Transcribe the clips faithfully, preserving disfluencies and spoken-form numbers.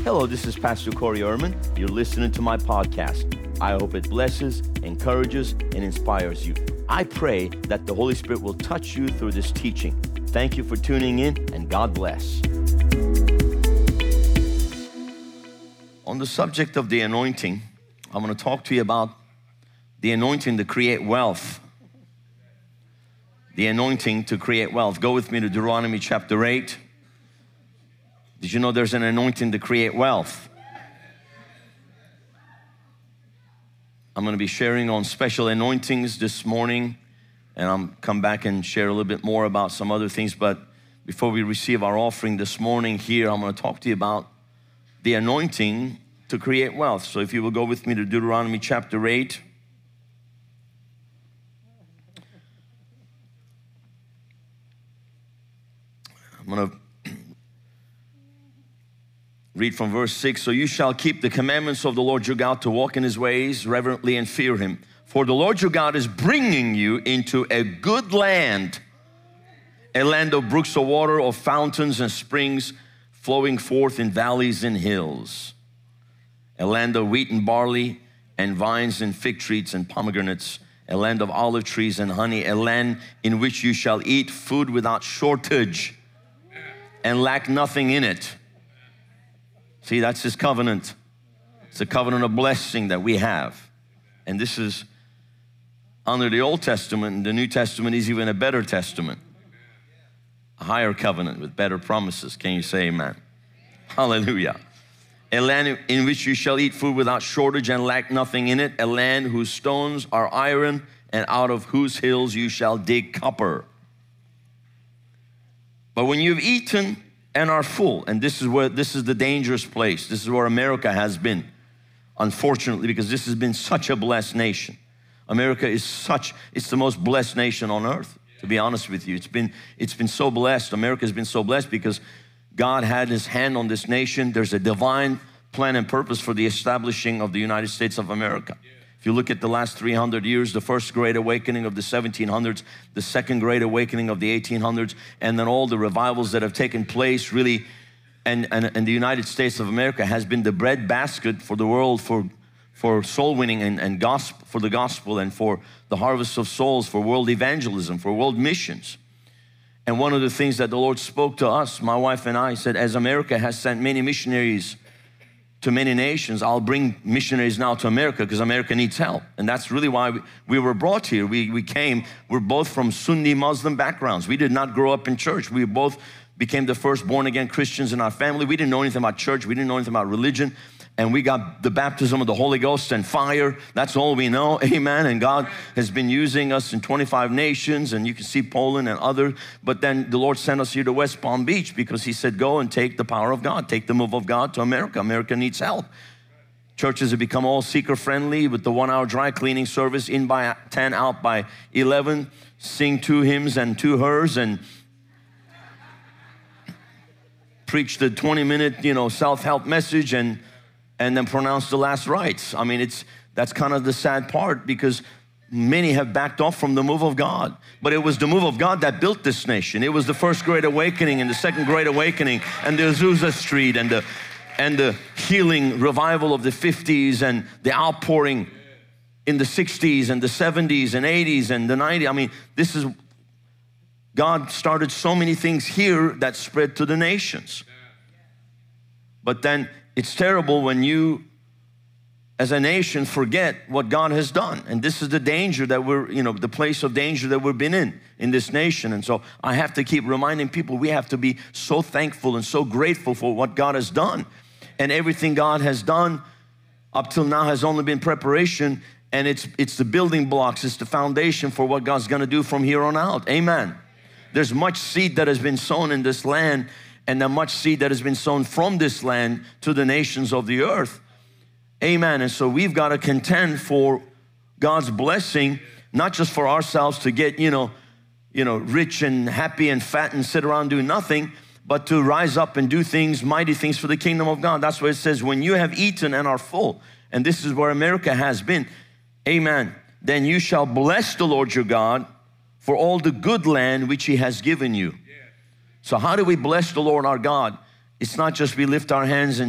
Hello, this is Pastor Corey Ehrman. You're listening to my podcast. I hope it blesses, encourages, and inspires you. I pray that the Holy Spirit will touch you through this teaching. Thank you for tuning in, and God bless. On the subject of the anointing, I'm going to talk to you about the anointing to create wealth. The anointing to create wealth. Go with me to Deuteronomy chapter eight. Did you know there's an anointing to create wealth? I'm going to be sharing on special anointings this morning, and I'll come back and share a little bit more about some other things. But before we receive our offering this morning here, I'm going to talk to you about the anointing to create wealth. So if you will go with me to Deuteronomy chapter eight. I'm going to read from verse six. So you shall keep the commandments of the Lord your God to walk in his ways reverently and fear him. For the Lord your God is bringing you into a good land, a land of brooks of water, of fountains and springs flowing forth in valleys and hills, a land of wheat and barley and vines and fig trees and pomegranates, a land of olive trees and honey, a land in which you shall eat food without shortage and lack nothing in it. See, that's his covenant. It's a covenant of blessing that we have. And this is under the Old Testament, and the New Testament is even a better testament. A higher covenant with better promises. Can you say amen? Hallelujah. A land in which you shall eat food without shortage and lack nothing in it. A land whose stones are iron and out of whose hills you shall dig copper. But when you've eaten and are full, and this is where this is the dangerous place. This is where America has been, unfortunately, because this has been such a blessed nation. America is such, it's the most blessed nation on earth, to be honest with you. It's been, it's been so blessed. America has been so blessed because God had his hand on this nation. There's a divine plan and purpose for the establishing of the United States of America. If you look at the last three hundred years, the first great awakening of the seventeen hundreds, the second great awakening of the eighteen hundreds, and then all the revivals that have taken place really, and, and, and the United States of America has been the breadbasket for the world for, for soul winning and, and gospel, for the gospel and for the harvest of souls, for world evangelism, for world missions. And one of the things that the Lord spoke to us, my wife and I, said, as America has sent many missionaries to many nations, I'll bring missionaries now to America because America needs help. And that's really why we, we were brought here. We, we came, we're both from Sunni Muslim backgrounds. We did not grow up in church. We both became the first born again Christians in our family. We didn't know anything about church. We didn't know anything about religion. And we got the baptism of the Holy Ghost and fire. That's all we know, amen. And God has been using us in twenty-five nations, and you can see Poland and others. But then the Lord sent us here to West Palm Beach because he said, go and take the power of God, take the move of God to America. America needs help. Churches have become all seeker friendly with the one hour dry cleaning service, in by ten, out by eleven, sing two hymns and two hers, and preach the twenty minute, you know, self-help message, and and then pronounce the last rites. I mean, it's that's kind of the sad part because many have backed off from the move of God. But it was the move of God that built this nation. It was the first great awakening and the second great awakening and the Azusa Street and the and the healing revival of the fifties and the outpouring in the sixties and the seventies and eighties and the nineties. I mean, this is, God started so many things here that spread to the nations. But then it's terrible when you, as a nation, forget what God has done. And this is the danger that we're, you know, the place of danger that we've been in, in this nation. And so I have to keep reminding people we have to be so thankful and so grateful for what God has done. And everything God has done up till now has only been preparation, and it's, it's the building blocks, it's the foundation for what God's gonna do from here on out, amen. There's much seed that has been sown in this land, and the much seed that has been sown from this land to the nations of the earth. Amen. And so we've got to contend for God's blessing, not just for ourselves to get, you know, you know, rich and happy and fat and sit around doing nothing, but to rise up and do things, mighty things for the kingdom of God. That's what it says, when you have eaten and are full, and this is where America has been, amen, then you shall bless the Lord your God for all the good land which he has given you. So how do we bless the Lord our God? It's not just we lift our hands and,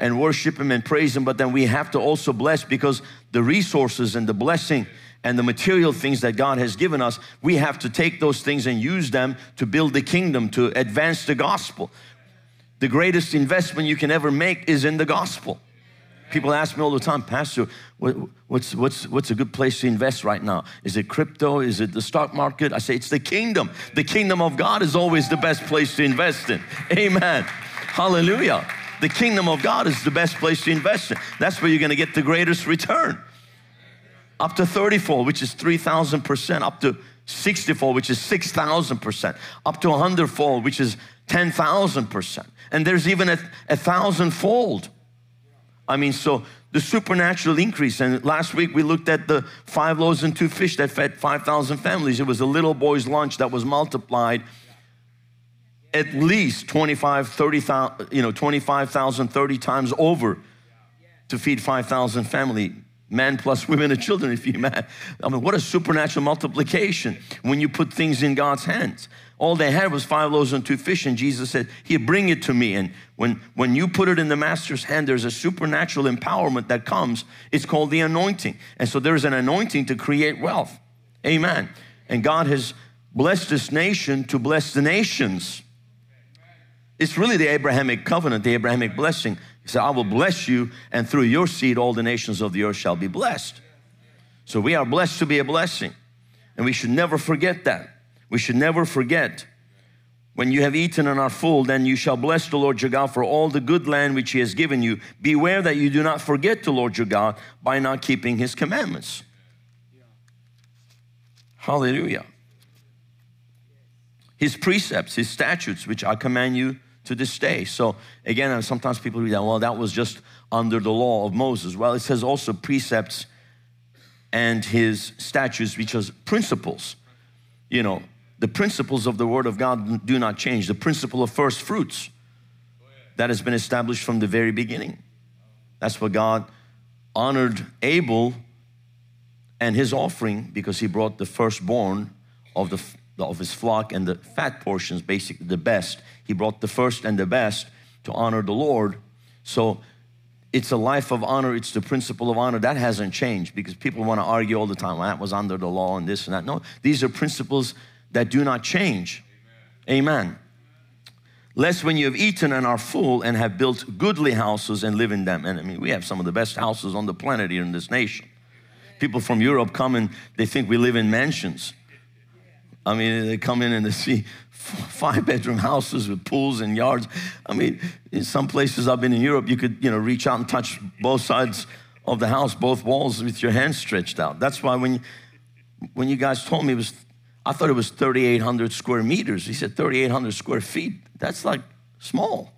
and worship Him and praise Him, but then we have to also bless, because the resources and the blessing and the material things that God has given us, we have to take those things and use them to build the kingdom, to advance the gospel. The greatest investment you can ever make is in the gospel. People ask me all the time, Pastor, what, what's, what's, what's a good place to invest right now? Is it crypto? Is it the stock market? I say it's the kingdom. The kingdom of God is always the best place to invest in. Amen. Hallelujah. The kingdom of God is the best place to invest in. That's where you're going to get the greatest return. Up to thirty-fold, which is three thousand percent. Up to sixty-fold, which is six thousand percent. Up to one hundred-fold, which is ten thousand percent. And there's even a, a thousand-fold. I mean, so the supernatural increase. And last week we looked at the five loaves and two fish that fed five thousand families. It was a little boy's lunch that was multiplied at least twenty-five, thirty thousand, you know, twenty-five thousand, thirty times over to feed five thousand family. Men plus women and children, if you imagine. I mean, what a supernatural multiplication when you put things in God's hands. All they had was five loaves and two fish, and Jesus said, here, bring it to me. And when, when you put it in the master's hand, there's a supernatural empowerment that comes. It's called the anointing. And so there's an anointing to create wealth. Amen. And God has blessed this nation to bless the nations. It's really the Abrahamic covenant, the Abrahamic blessing. He said, I will bless you, and through your seed all the nations of the earth shall be blessed. So we are blessed to be a blessing, and we should never forget that. We should never forget, when you have eaten and are full, then you shall bless the Lord your God for all the good land which He has given you. Beware that you do not forget the Lord your God by not keeping His commandments. Hallelujah. His precepts, His statutes, which I command you to this day. So again, sometimes people read that, well, that was just under the law of Moses. Well, it says also precepts and His statutes, which is principles. You know, the principles of the Word of God do not change. The principle of first fruits, that has been established from the very beginning. That's what God honored Abel and his offering, because he brought the firstborn of the of his flock and the fat portions, basically the best. He brought the first and the best to honor the Lord. So it's a life of honor. It's the principle of honor. That hasn't changed, because people want to argue all the time, well, that was under the law and this and that. No, these are principles that do not change. Amen. Amen. Lest when you have eaten and are full and have built goodly houses and live in them. And I mean, we have some of the best houses on the planet here in this nation. People from Europe come and they think we live in mansions. I mean, they come in and they see five bedroom houses with pools and yards. I mean, in some places I've been in Europe, you could, you know, reach out and touch both sides of the house, both walls, with your hands stretched out. That's why when, when you guys told me it was, I thought it was thirty-eight hundred square meters. He said thirty-eight hundred square feet. That's like small.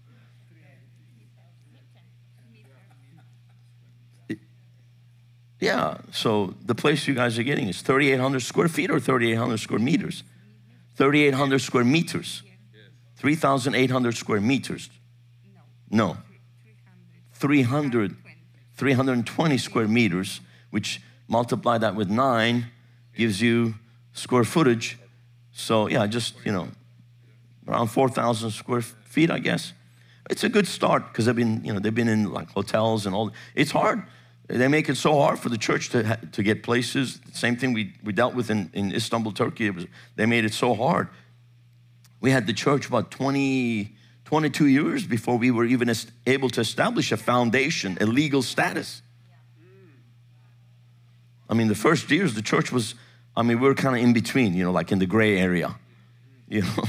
Yeah, so the place you guys are getting is thirty-eight hundred square feet or thirty-eight hundred square meters? thirty-eight hundred square meters. three thousand eight hundred square meters. No. three hundred, three hundred twenty square meters, which multiply that with nine gives you square footage. So yeah, just, you know, around four thousand square feet, I guess. It's a good start, because they've been, you know, they've been in like hotels and all. It's hard. They make it so hard for the church to to get places. Same thing we, we dealt with in, in Istanbul, Turkey. It was, they made it so hard. We had the church about twenty, twenty-two years before we were even able to establish a foundation, a legal status. I mean, the first years the church was, I mean, we were kind of in between, you know, like in the gray area, you know.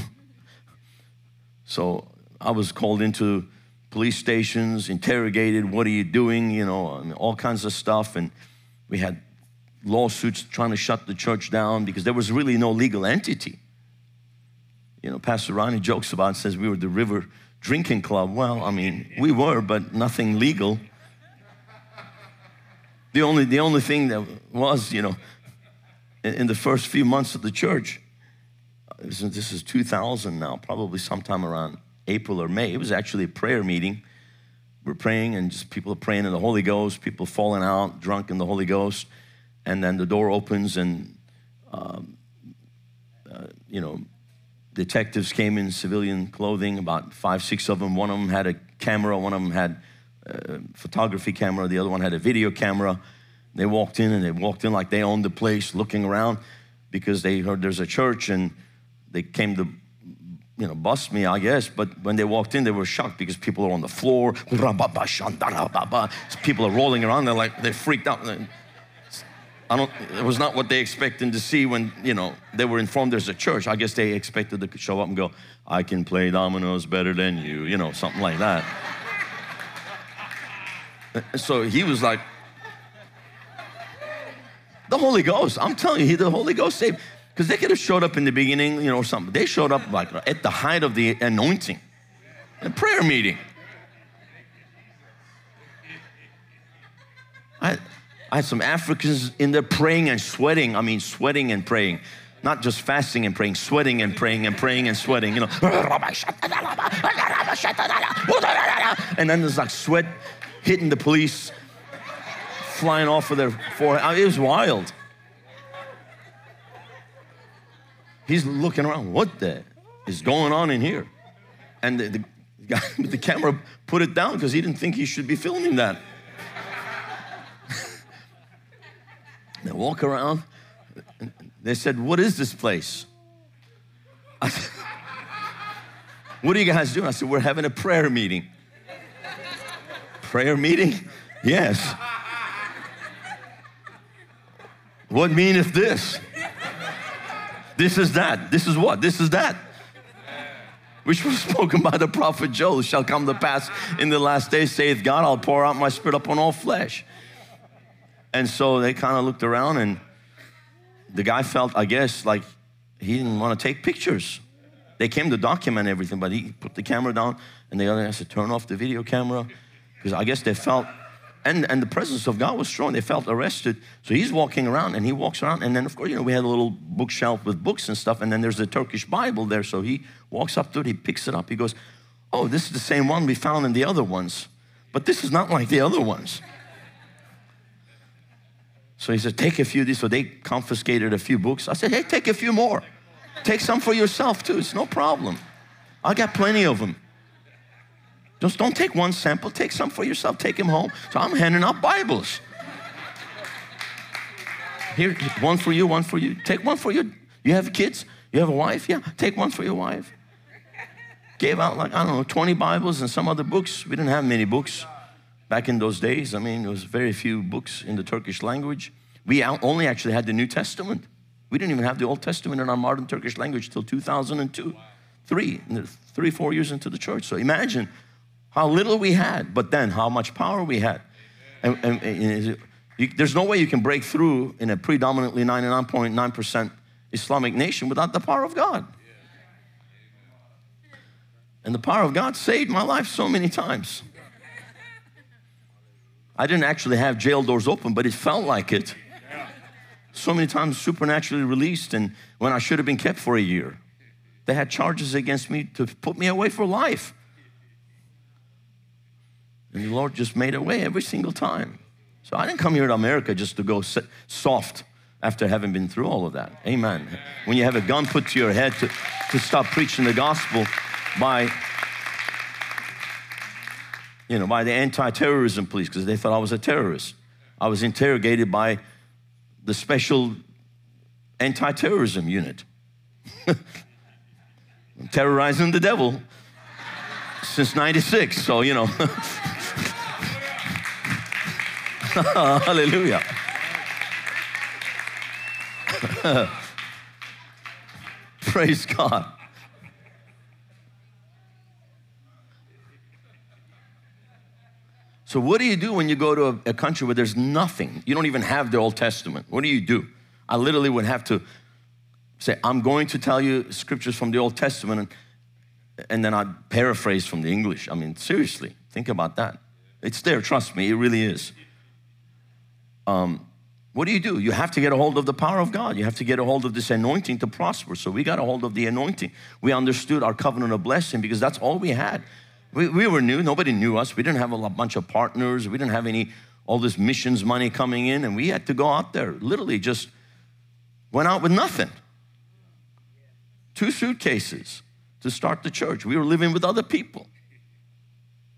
So I was called into police stations, interrogated, what are you doing, you know, I mean, all kinds of stuff. And we had lawsuits trying to shut the church down because there was really no legal entity. You know, Pastor Ronnie jokes about it, says we were the River Drinking Club. Well, I mean, we were, but nothing legal. The only, the only thing that was, you know, in, in the first few months of the church, this is, this is two thousand now, probably sometime around April or May. It was actually a prayer meeting. We're praying, and just people are praying in the Holy Ghost, people falling out, drunk in the Holy Ghost. And then the door opens, and, um, uh, you know, detectives came in civilian clothing, about five, six of them. One of them had a camera, one of them had uh, photography camera. The other one had a video camera. They walked in, and they walked in like they owned the place, looking around because they heard there's a church, and they came to, you know, bust me, I guess. But when they walked in, they were shocked because people are on the floor. People are rolling around. They're like, they freaked out. I don't, it was not what they expected to see when, you know, they were informed there's a church. I guess they expected to show up and go, I can play dominoes better than you, you know, something like that. So he was like, the Holy Ghost, I'm telling you, he, the Holy Ghost saved. Because they could have showed up in the beginning, you know, or something. They showed up like at the height of the anointing, a prayer meeting. I, I had some Africans in there praying and sweating. I mean, sweating and praying. Not just fasting and praying, sweating and praying and praying and sweating, you know. And then there's like sweat hitting the police, flying off of their forehead. I mean, it was wild. He's looking around, what the is going on in here? And the, the guy with the camera put it down because he didn't think he should be filming that. They walk around. And they said, what is this place? I said, what are you guys doing? I said, we're having a prayer meeting. Prayer meeting? Yes. What meaneth this? This is that. This is what? This is that. Which was spoken by the prophet Joel. Shall come to pass in the last days, saith God, I'll pour out my spirit upon all flesh. And so they kind of looked around, and the guy felt, I guess, like he didn't want to take pictures. They came to document everything, but he put the camera down, and the other guy said, turn off the video camera. Because I guess they felt, and, and the presence of God was strong. They felt arrested. So he's walking around, and he walks around. And then, of course, you know, we had a little bookshelf with books and stuff. And then there's the Turkish Bible there. So he walks up to it. He picks it up. He goes, oh, this is the same one we found in the other ones. But this is not like the other ones. So he said, take a few of these. So they confiscated a few books. I said, hey, take a few more. Take some for yourself, too. It's no problem. I got plenty of them. Just don't take one sample. Take some for yourself. Take them home. So I'm handing out Bibles. Here, one for you, one for you. Take one for you. You have kids? You have a wife? Yeah, take one for your wife. Gave out like, I don't know, twenty Bibles and some other books. We didn't have many books back in those days. I mean, there was very few books in the Turkish language. We only actually had the New Testament. We didn't even have the Old Testament in our modern Turkish language till two thousand two, three, three, four years into the church. So imagine how little we had, but then how much power we had. And, and, and you, there's no way you can break through in a predominantly ninety-nine point nine percent Islamic nation without the power of God. And the power of God saved my life so many times. I didn't actually have jail doors open, but it felt like it. So many times supernaturally released, and when I should have been kept for a year. They had charges against me to put me away for life. And the Lord just made a way every single time. So I didn't come here to America just to go sit soft after having been through all of that. Amen. When you have a gun put to your head to, to stop preaching the gospel by, you know, by the anti-terrorism police, because they thought I was a terrorist. I was interrogated by the special anti-terrorism unit. Terrorizing the devil since ninety-six, so, you know. Hallelujah. Praise God. So what do you do when you go to a, a country where there's nothing? You don't even have the Old Testament. What do you do? I literally would have to say, I'm going to tell you scriptures from the Old Testament, and, and then I'd paraphrase from the English. I mean, seriously, think about that. It's there, trust me, it really is. Um, what do you do? You have to get a hold of the power of God. You have to get a hold of this anointing to prosper. So we got a hold of the anointing. We understood our covenant of blessing because that's all we had. We, we were new. Nobody knew us. We didn't have a bunch of partners. We didn't have any, all this missions money coming in. And we had to go out there, literally just went out with nothing. Two suitcases to start the church. We were living with other people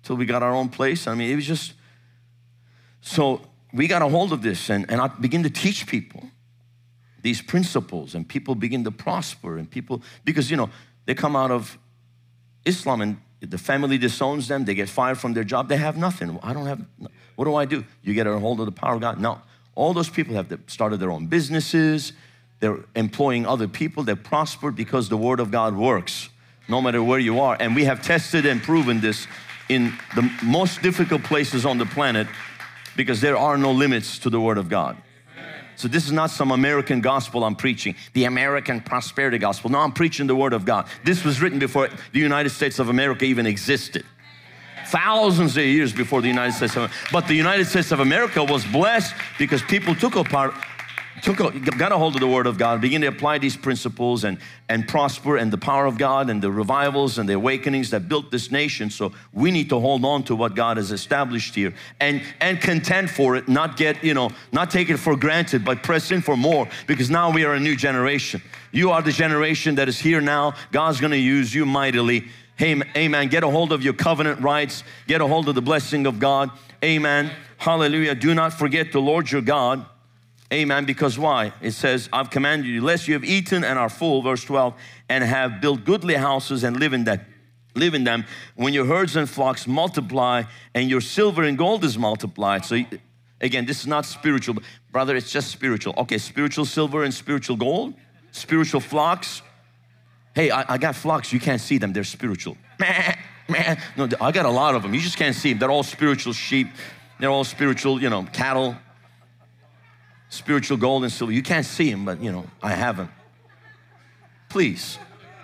till we got our own place. I mean, it was just, so we got a hold of this, and, and I begin to teach people these principles, and people begin to prosper, and people, because, you know, they come out of Islam and the family disowns them, they get fired from their job, they have nothing. I don't have, what do I do? You get a hold of the power of God? No. All those people have started their own businesses, they're employing other people, they've prospered because the Word of God works, no matter where you are. And we have tested and proven this in the most difficult places on the planet, because there are no limits to the Word of God. So this is not some American gospel I'm preaching, the American prosperity gospel. No, I'm preaching the Word of God. This was written before the United States of America even existed. Thousands of years before the United States of America. But the United States of America was blessed because people took a part, took a, got a hold of the Word of God, began to apply these principles and, and prosper, and the power of God and the revivals and the awakenings that built this nation. So we need to hold on to what God has established here and, and contend for it, not get, you know, not take it for granted, but press in for more, because now we are a new generation. You are the generation that is here now. God's gonna use you mightily. Hey, amen. Get a hold of your covenant rights. Get a hold of the blessing of God. Amen. Hallelujah. Do not forget the Lord your God. Amen. Because why? It says, I've commanded you, lest you have eaten and are full, verse twelve, and have built goodly houses and live in that, live in them. When your herds and flocks multiply and your silver and gold is multiplied. So again, this is not spiritual. Brother, it's just spiritual. Okay, spiritual silver and spiritual gold, spiritual flocks. Hey, I, I got flocks, you can't see them, they're spiritual. No, I got a lot of them, you just can't see them. They're all spiritual sheep, they're all spiritual, you know, cattle, spiritual gold and silver. You can't see them, but you know, I have them. Please.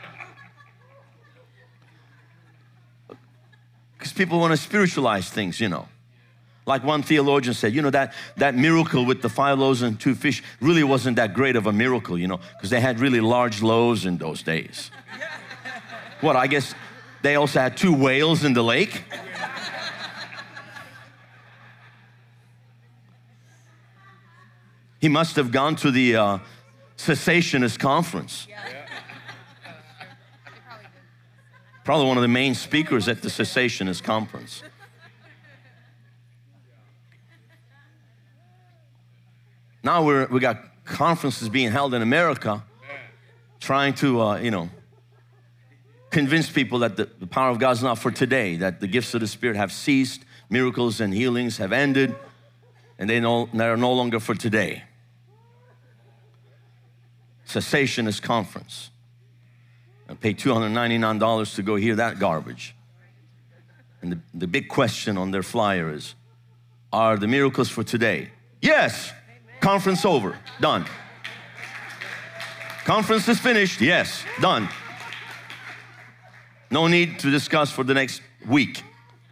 Because people want to spiritualize things, you know. Like one theologian said, you know, that, that miracle with the five loaves and two fish really wasn't that great of a miracle, you know, because they had really large loaves in those days. What, I guess they also had two whales in the lake? He must have gone to the uh, cessationist conference. Probably one of the main speakers at the cessationist conference. Now we're, we got conferences being held in America trying to, uh, you know, convince people that the, the power of God is not for today, that the gifts of the Spirit have ceased, miracles and healings have ended, and they no, they're no longer for today. Cessationist conference. I paid two hundred ninety-nine dollars to go hear that garbage. And the, the big question on their flyer is, are the miracles for today? Yes. Conference over, done. Conference is finished, yes, done. No need to discuss for the next week.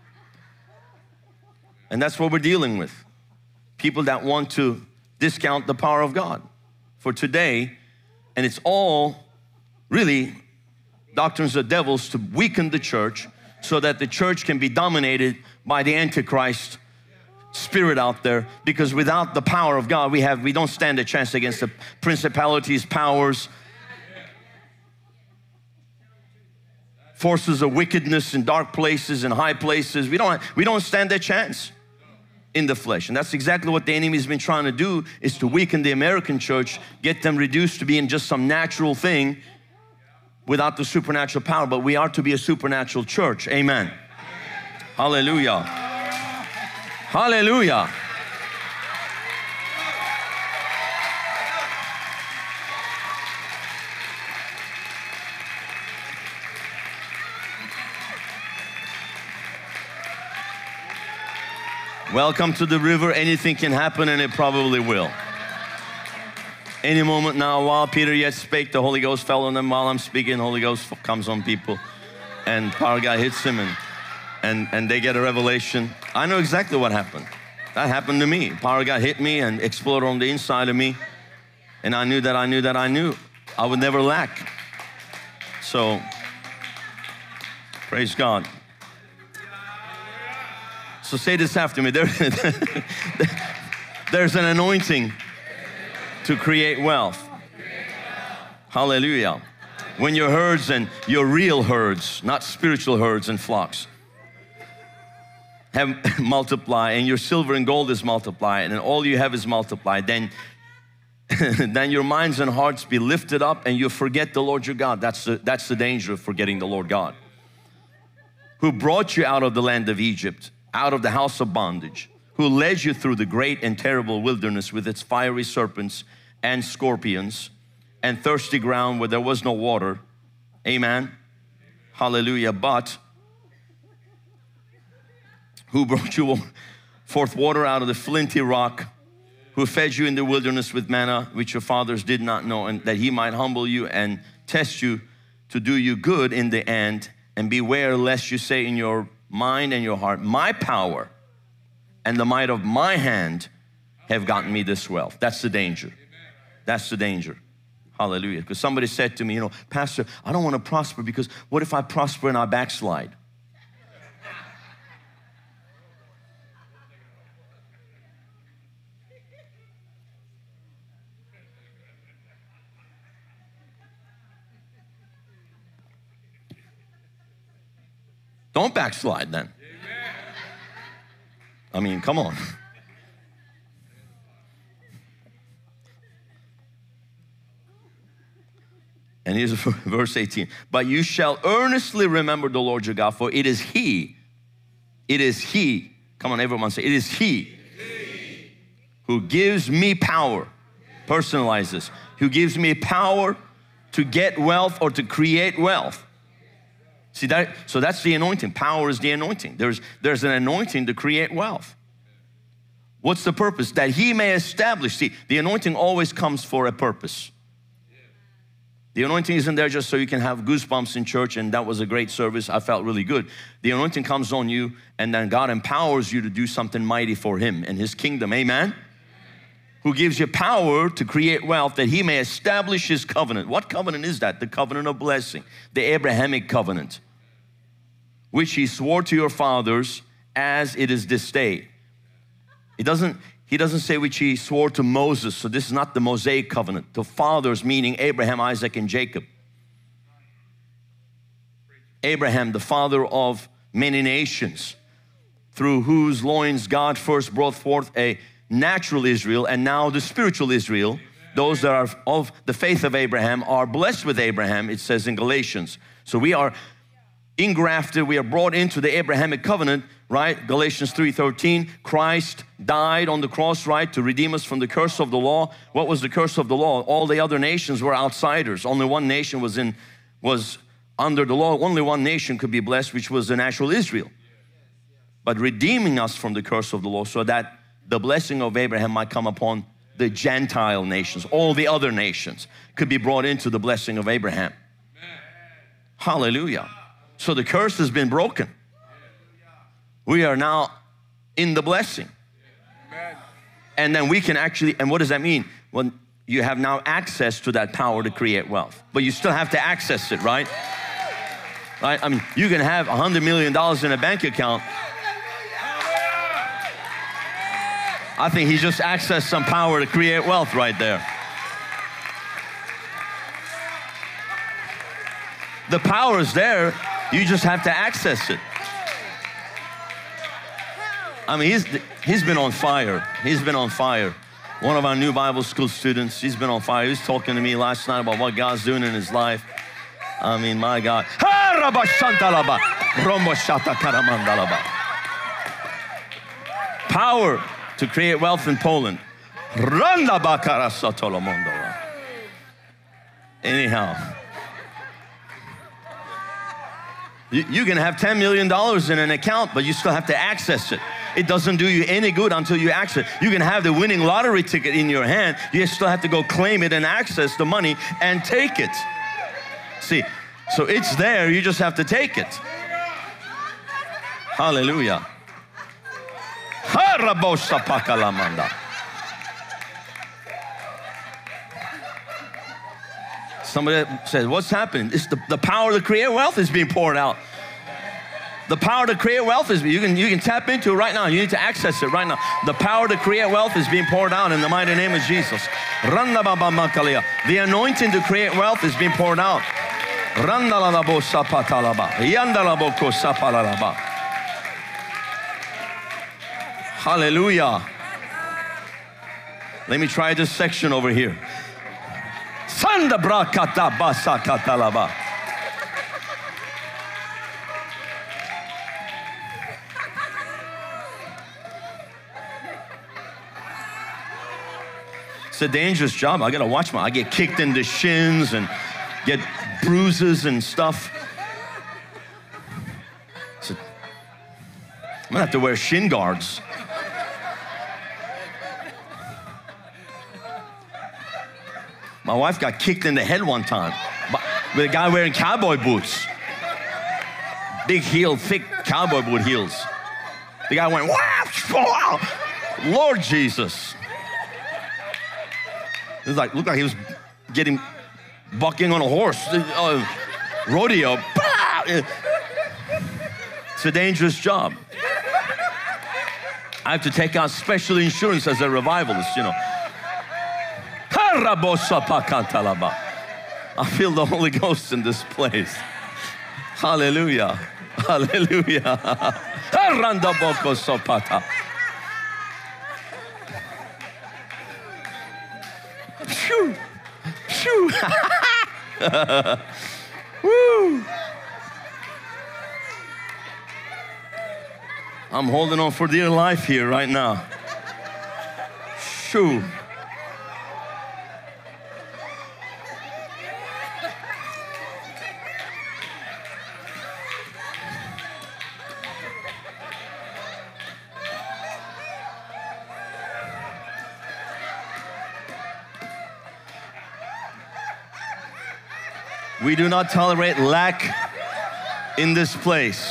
And that's what we're dealing with. People that want to discount the power of God for today, and it's all really doctrines of devils to weaken the church so that the church can be dominated by the Antichrist spirit out there, because without the power of God, we have we don't stand a chance against the principalities, powers, forces of wickedness in dark places and high places. We don't we don't stand a chance in the flesh. And that's exactly what the enemy has been trying to do, is to weaken the American church, get them reduced to being just some natural thing without the supernatural power. But we are to be a supernatural church. Amen. Amen. Hallelujah. Hallelujah. Welcome to the river. Anything can happen, and it probably will. Any moment now, while Peter yet spake, the Holy Ghost fell on them. While I'm speaking, the Holy Ghost comes on people, and power guy hits him, and And, and they get a revelation. I know exactly what happened. That happened to me. Power God hit me and exploded on the inside of me. And I knew that I knew that I knew I would never lack. So, praise God. So say this after me. There, there's an anointing to create wealth. Hallelujah. When your herds, and your real herds, not spiritual herds and flocks, have multiplied, and your silver and gold is multiplied, and all you have is multiplied, then, then your minds and hearts be lifted up and you forget the Lord your God. That's the, that's the danger of forgetting the Lord God, who brought you out of the land of Egypt, out of the house of bondage, who led you through the great and terrible wilderness with its fiery serpents and scorpions and thirsty ground where there was no water. Amen. Hallelujah. But who brought you forth water out of the flinty rock, who fed you in the wilderness with manna, which your fathers did not know, and that he might humble you and test you to do you good in the end. And beware lest you say in your mind and your heart, my power and the might of my hand have gotten me this wealth. That's the danger. That's the danger. Hallelujah. Because somebody said to me, you know, Pastor, I don't want to prosper because what if I prosper and I backslide? Don't backslide then. I mean, come on. And here's verse eighteen. But you shall earnestly remember the Lord your God, for it is He, it is He, come on everyone say, it is He, he. who gives me power, personalize this, who gives me power to get wealth or to create wealth. See that? So that's the anointing. Power is the anointing. There's, there's an anointing to create wealth. What's the purpose? That He may establish. See, the anointing always comes for a purpose. The anointing isn't there just so you can have goosebumps in church and that was a great service, I felt really good. The anointing comes on you and then God empowers you to do something mighty for Him and His kingdom. Amen? Who gives you power to create wealth that He may establish His covenant. What covenant is that? The covenant of blessing, the Abrahamic covenant, which He swore to your fathers as it is this day. It doesn't, He doesn't say which He swore to Moses, so this is not the Mosaic covenant. The fathers meaning Abraham, Isaac, and Jacob. Abraham, the father of many nations, through whose loins God first brought forth a natural Israel, and now the spiritual Israel. Those that are of the faith of Abraham are blessed with Abraham, it says in Galatians. So we are engrafted, we are brought into the Abrahamic covenant, right? Galatians three thirteen, Christ died on the cross, right, to redeem us from the curse of the law. What was the curse of the law? All the other nations were outsiders. Only one nation was in, was under the law. Only one nation could be blessed, which was the natural Israel. But redeeming us from the curse of the law so that the blessing of Abraham might come upon the Gentile nations. All the other nations could be brought into the blessing of Abraham. Hallelujah. So the curse has been broken. We are now in the blessing. And then we can actually, and what does that mean? Well, you have now access to that power to create wealth. But you still have to access it, right? Right? I mean, you can have a hundred million dollars in a bank account. I think he just accessed some power to create wealth right there. The power is there, you just have to access it. I mean, he's, he's been on fire. He's been on fire. One of our new Bible school students, he's been on fire. He was talking to me last night about what God's doing in his life. I mean, my God. Power to create wealth in Poland. Anyhow, you, you can have ten million dollars in an account, but you still have to access it. It doesn't do you any good until you access it. You can have the winning lottery ticket in your hand. You still have to go claim it and access the money and take it. See, so it's there, you just have to take it. Hallelujah. Somebody says, what's happening? It's the, the power to create wealth is being poured out. The power to create wealth is, you can, you can tap into it right now. You need to access it right now. The power to create wealth is being poured out in the mighty name of Jesus. The anointing to create wealth is being poured out. Hallelujah. Let me try this section over here. Sanda brakata basa katalaba. It's a dangerous job. I gotta watch my, I get kicked in the shins and get bruises and stuff. So, I'm gonna have to wear shin guards. My wife got kicked in the head one time with a guy wearing cowboy boots. Big heel, thick cowboy boot heels. The guy went, wow, Lord Jesus. It was like, looked like he was getting, bucking on a horse, uh, rodeo. It's a dangerous job. I have to take out special insurance as a revivalist, you know. I feel the Holy Ghost in this place. Hallelujah. Hallelujah. Phew. Phew. Woo. I'm holding on for dear life here right now. Shoo. We do not tolerate lack in this place.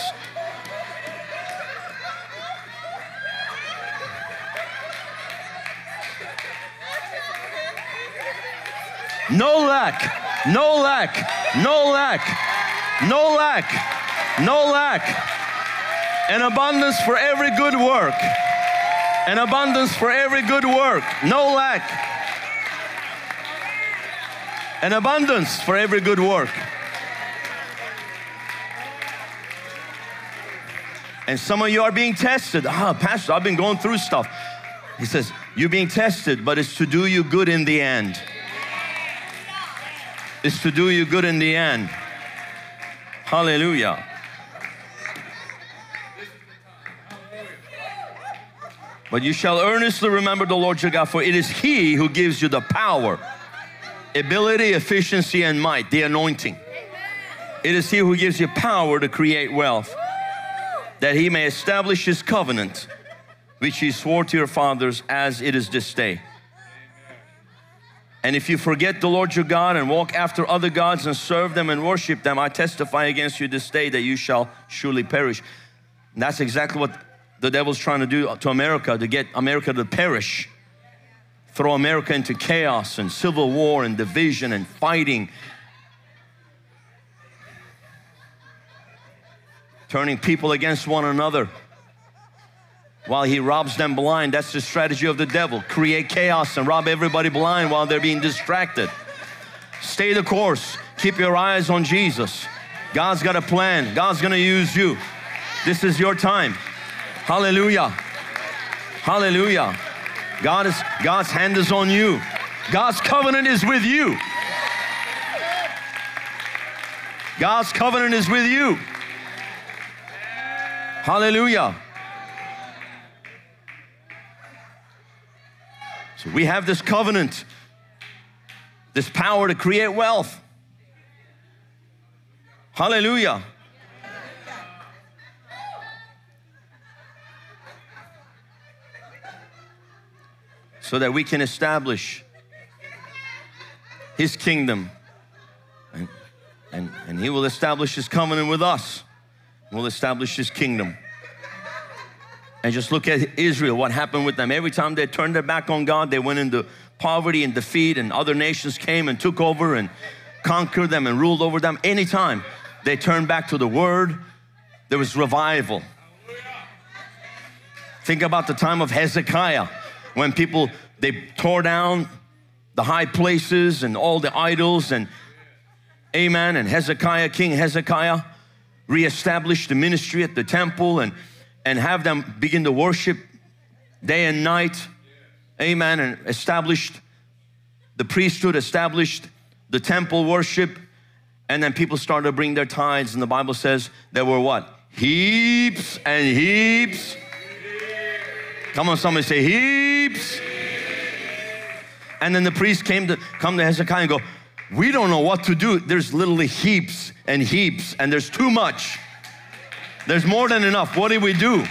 No lack, no lack, no lack, no lack, no lack. An abundance for every good work. An abundance for every good work. No lack. An abundance for every good work. And some of you are being tested. Ah, Pastor, I've been going through stuff. He says, you're being tested, but it's to do you good in the end. It's to do you good in the end. Hallelujah. But you shall earnestly remember the Lord your God, for it is He who gives you the power, ability, efficiency, and might, the anointing. It is He who gives you power to create wealth, that He may establish His covenant, which He swore to your fathers as it is this day. And if you forget the Lord your God and walk after other gods and serve them and worship them, I testify against you this day that you shall surely perish. And that's exactly what the devil's trying to do to America, to get America to perish. Throw America into chaos and civil war and division and fighting. Turning people against one another while he robs them blind. That's the strategy of the devil. Create chaos and rob everybody blind while they're being distracted. Stay the course. Keep your eyes on Jesus. God's got a plan. God's gonna use you. This is your time. Hallelujah. Hallelujah. God is, God's hand is on you. God's covenant is with you. God's covenant is with you. Hallelujah. So we have this covenant, this power to create wealth. Hallelujah. So that we can establish His kingdom. And, and, and He will establish His covenant with us. We'll establish His kingdom. And just look at Israel, what happened with them. Every time they turned their back on God, they went into poverty and defeat, and other nations came and took over and conquered them and ruled over them. Anytime they turned back to the Word, there was revival. Think about the time of Hezekiah, when people, they tore down the high places and all the idols, and amen, and Hezekiah, King Hezekiah, reestablished the ministry at the temple and, and have them begin to worship day and night. Amen. And established the priesthood, established the temple worship. And then people started to bring their tithes. And the Bible says there were what? Heaps and heaps. Come on, somebody say heaps. And then the priest came to come to Hezekiah and go, we don't know what to do. There's literally heaps and heaps, and there's too much. There's more than enough. What do we do?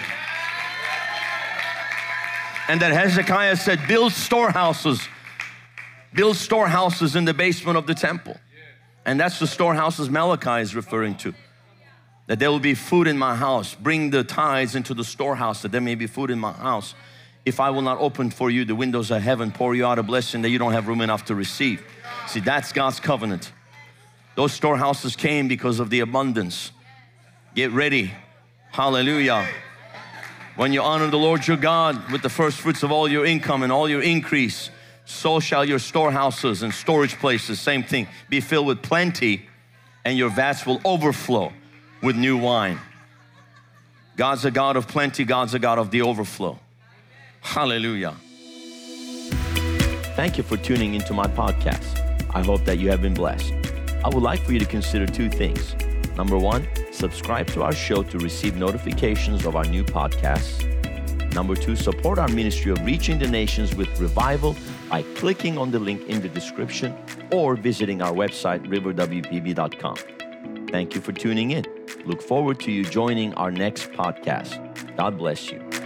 And then Hezekiah said, build storehouses. Build storehouses in the basement of the temple. And that's the storehouses Malachi is referring to. That there will be food in my house. Bring the tithes into the storehouse that there may be food in my house. If I will not open for you the windows of heaven, pour you out a blessing that you don't have room enough to receive. See, that's God's covenant. Those storehouses came because of the abundance. Get ready. Hallelujah. When you honor the Lord your God with the first fruits of all your income and all your increase, so shall your storehouses and storage places, same thing, be filled with plenty, and your vats will overflow with new wine. God's a God of plenty. God's a God of the overflow. Hallelujah. Thank you for tuning into my podcast. I hope that you have been blessed. I would like for you to consider two things. Number one, subscribe to our show to receive notifications of our new podcasts. Number two, support our ministry of reaching the nations with revival by clicking on the link in the description or visiting our website, river w p b dot com. Thank you for tuning in. Look forward to you joining our next podcast. God bless you.